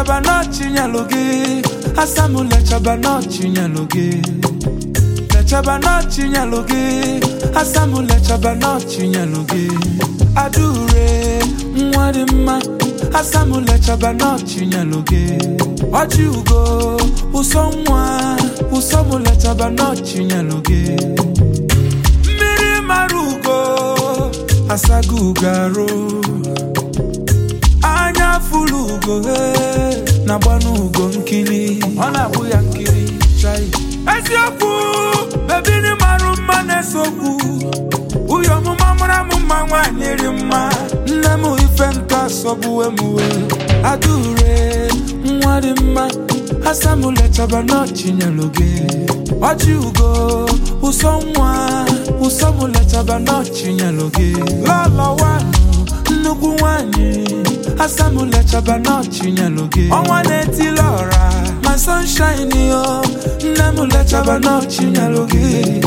chaba no chinyalogi asamu le chaba no chinyalogi le chaba no chinyalogi asamu le chaba no chinyalogi adure mwadima asamu le chaba no chinyalogi ojugo usomwa usomu le chaba no chinyalogi miri marugo asagugaro anya fulugo na banugo nkili ona buya nkili chai esioku baby ni maru manesoku uyo mu mamura mu manwa nirima nemu ifenka sobuwe muwe adure mwadima asamu le chaba no chinyaloge ojugo usomu le chaba no chinyaloge lolo wanu nugu wanyi asamu le chaba no chinyaloge onwane ti lora my sunshine yo nemu le chaba no chinyaloge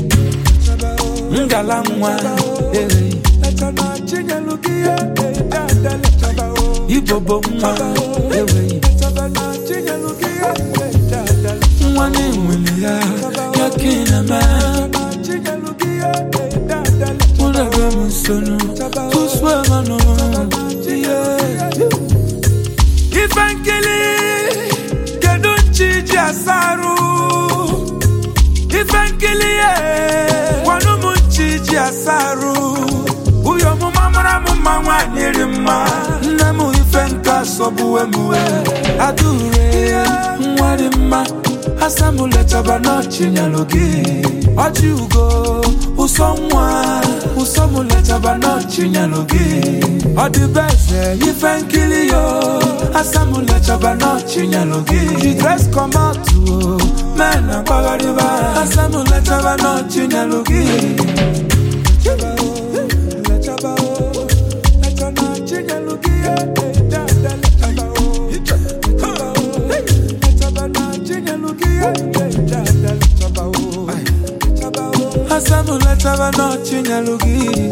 ngala mwa le chaba chinyaloge dada le chaba ibobo mwa le chaba no chinyaloge dada mwane mwelia yakina ma chinyaloge dada mwana gamu sono tuswe mano Ifankili kedunchi jiasaru Ifankili wanumunchi jiasaru uyo mu mamara mu manwa nirima nemu ifenka sobuwe muwe adure mwadima asamu le chaba no chinyalogi ojugo usomu le chaba no chinyalogi odibese ifankili yo asamu le chaba no chinyalogi the dress come out to men and bagariba asamu le chaba no chinyalogi le chaba no chinyalogi dada le chaba no chinyalogi dada le chaba asamu le chaba no chinyalogi